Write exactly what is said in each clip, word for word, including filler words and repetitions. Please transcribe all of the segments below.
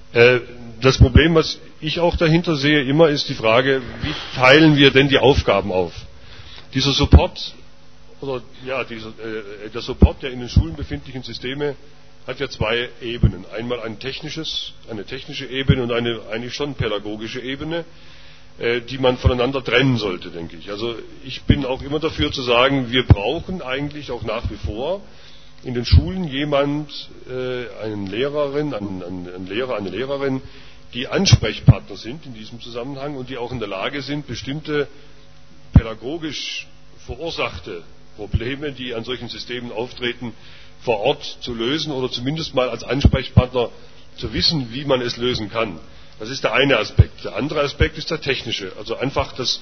Äh, das Problem, was ich auch dahinter sehe, immer ist die Frage, wie teilen wir denn die Aufgaben auf? Dieser Support, oder ja, dieser, äh, der Support der in den Schulen befindlichen Systeme hat ja zwei Ebenen. Einmal ein technisches, eine technische Ebene und eine eigentlich schon pädagogische Ebene, äh, die man voneinander trennen sollte, denke ich. Also ich bin auch immer dafür zu sagen, wir brauchen eigentlich auch nach wie vor in den Schulen jemand, äh, einen Lehrerin, einen, einen Lehrer, eine Lehrerin, die Ansprechpartner sind in diesem Zusammenhang und die auch in der Lage sind, bestimmte pädagogisch verursachte Probleme, die an solchen Systemen auftreten, vor Ort zu lösen oder zumindest mal als Ansprechpartner zu wissen, wie man es lösen kann. Das ist der eine Aspekt. Der andere Aspekt ist der technische. Also einfach das,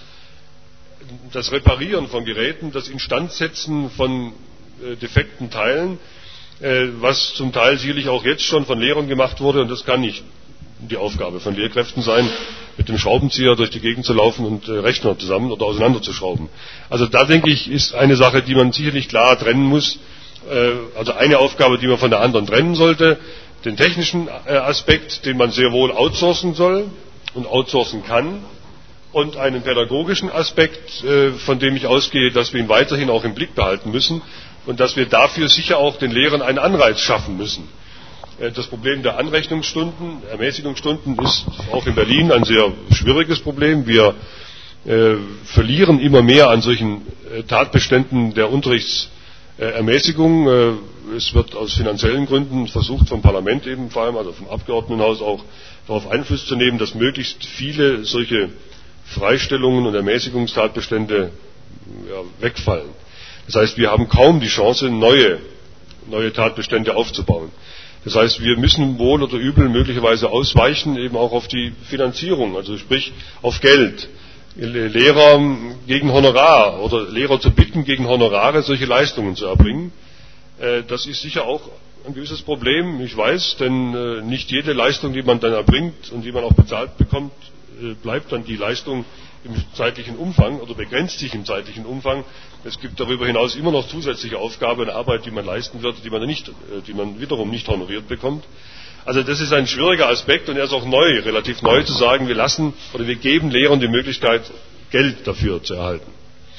das Reparieren von Geräten, das Instandsetzen von äh, defekten Teilen, äh, was zum Teil sicherlich auch jetzt schon von Lehrern gemacht wurde, und das kann nicht die Aufgabe von Lehrkräften sein, mit dem Schraubenzieher durch die Gegend zu laufen und äh, Rechner zusammen oder auseinanderzuschrauben. Also da denke ich, ist eine Sache, die man sicherlich klar trennen muss. Äh, also eine Aufgabe, die man von der anderen trennen sollte. Den technischen äh, Aspekt, den man sehr wohl outsourcen soll und outsourcen kann. Und einen pädagogischen Aspekt, äh, von dem ich ausgehe, dass wir ihn weiterhin auch im Blick behalten müssen und dass wir dafür sicher auch den Lehrern einen Anreiz schaffen müssen. Das Problem der Anrechnungsstunden, Ermäßigungsstunden ist auch in Berlin ein sehr schwieriges Problem. Wir äh, verlieren immer mehr an solchen äh, Tatbeständen der Unterrichtsermäßigung. Äh, es wird aus finanziellen Gründen versucht, vom Parlament eben vor allem, also vom Abgeordnetenhaus auch darauf Einfluss zu nehmen, dass möglichst viele solche Freistellungen und Ermäßigungstatbestände ja, wegfallen. Das heißt, wir haben kaum die Chance, neue, neue Tatbestände aufzubauen. Das heißt, wir müssen wohl oder übel möglicherweise ausweichen, eben auch auf die Finanzierung, also sprich auf Geld. Lehrer gegen Honorar oder Lehrer zu bitten, gegen Honorare solche Leistungen zu erbringen. Das ist sicher auch ein gewisses Problem, ich weiß, denn nicht jede Leistung, die man dann erbringt und die man auch bezahlt bekommt, bleibt dann die Leistung im zeitlichen Umfang oder begrenzt sich im zeitlichen Umfang. Es gibt darüber hinaus immer noch zusätzliche Aufgaben und Arbeit, die man leisten wird, die man, nicht, die man wiederum nicht honoriert bekommt. Also das ist ein schwieriger Aspekt und er ist auch neu, relativ neu zu sagen, wir lassen oder wir geben Lehrern die Möglichkeit, Geld dafür zu erhalten.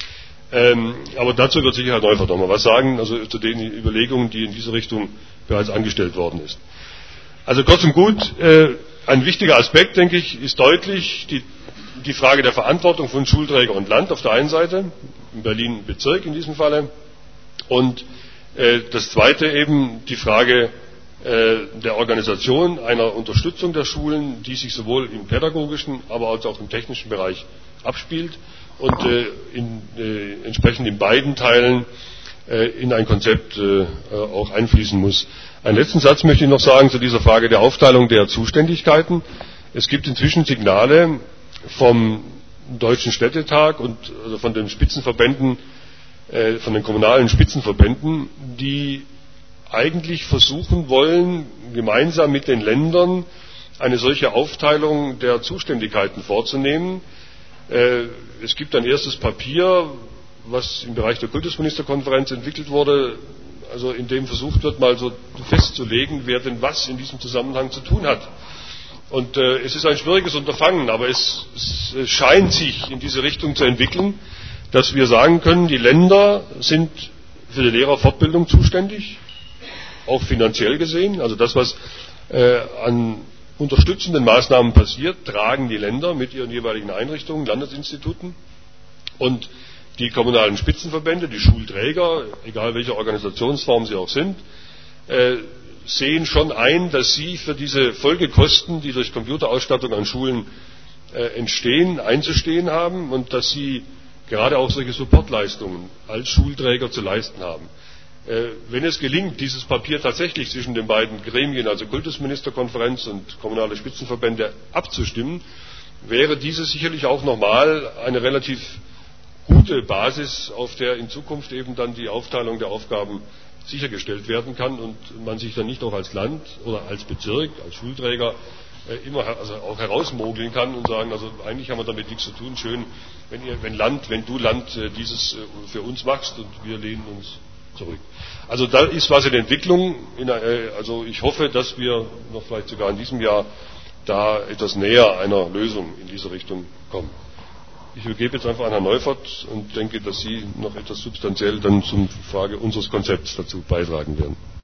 Ähm, aber dazu wird sicher Herr Neufert noch mal was sagen, also zu den Überlegungen, die in diese Richtung bereits angestellt worden ist. Also kurz und gut, äh, ein wichtiger Aspekt, denke ich, ist deutlich die Die Frage der Verantwortung von Schulträger und Land auf der einen Seite, in Berlin Bezirk in diesem Falle, und äh, das zweite eben die Frage äh, der Organisation einer Unterstützung der Schulen, die sich sowohl im pädagogischen, aber auch im technischen Bereich abspielt und äh, in, äh, entsprechend in beiden Teilen äh, in ein Konzept äh, auch einfließen muss. Einen letzten Satz möchte ich noch sagen zu dieser Frage der Aufteilung der Zuständigkeiten. Es gibt inzwischen Signale vom Deutschen Städtetag und also von den Spitzenverbänden, äh, von den kommunalen Spitzenverbänden, die eigentlich versuchen wollen, gemeinsam mit den Ländern eine solche Aufteilung der Zuständigkeiten vorzunehmen. Äh, es gibt ein erstes Papier, was im Bereich der Kultusministerkonferenz entwickelt wurde, also in dem versucht wird, mal so festzulegen, wer denn was in diesem Zusammenhang zu tun hat. Und äh, es ist ein schwieriges Unterfangen, aber es, es scheint sich in diese Richtung zu entwickeln, dass wir sagen können, die Länder sind für die Lehrerfortbildung zuständig, auch finanziell gesehen. Also das, was äh, an unterstützenden Maßnahmen passiert, tragen die Länder mit ihren jeweiligen Einrichtungen, Landesinstituten. Und die kommunalen Spitzenverbände, die Schulträger, egal welcher Organisationsform sie auch sind, äh, sehen schon ein, dass sie für diese Folgekosten, die durch Computerausstattung an Schulen äh, entstehen, einzustehen haben und dass sie gerade auch solche Supportleistungen als Schulträger zu leisten haben. Äh, wenn es gelingt, dieses Papier tatsächlich zwischen den beiden Gremien, also Kultusministerkonferenz und kommunale Spitzenverbände, abzustimmen, wäre dieses sicherlich auch nochmal eine relativ gute Basis, auf der in Zukunft eben dann die Aufteilung der Aufgaben sichergestellt werden kann und man sich dann nicht auch als Land oder als Bezirk, als Schulträger äh, immer also auch herausmogeln kann und sagen, also eigentlich haben wir damit nichts zu tun, schön, wenn ihr, wenn Land, wenn du Land äh, dieses äh, für uns machst und wir lehnen uns zurück. Also da ist was in Entwicklung, in, äh, also ich hoffe, dass wir noch vielleicht sogar in diesem Jahr da etwas näher einer Lösung in dieser Richtung kommen. Ich übergebe jetzt einfach an Herrn Neufert und denke, dass Sie noch etwas substanziell dann zur Frage unseres Konzepts dazu beitragen werden.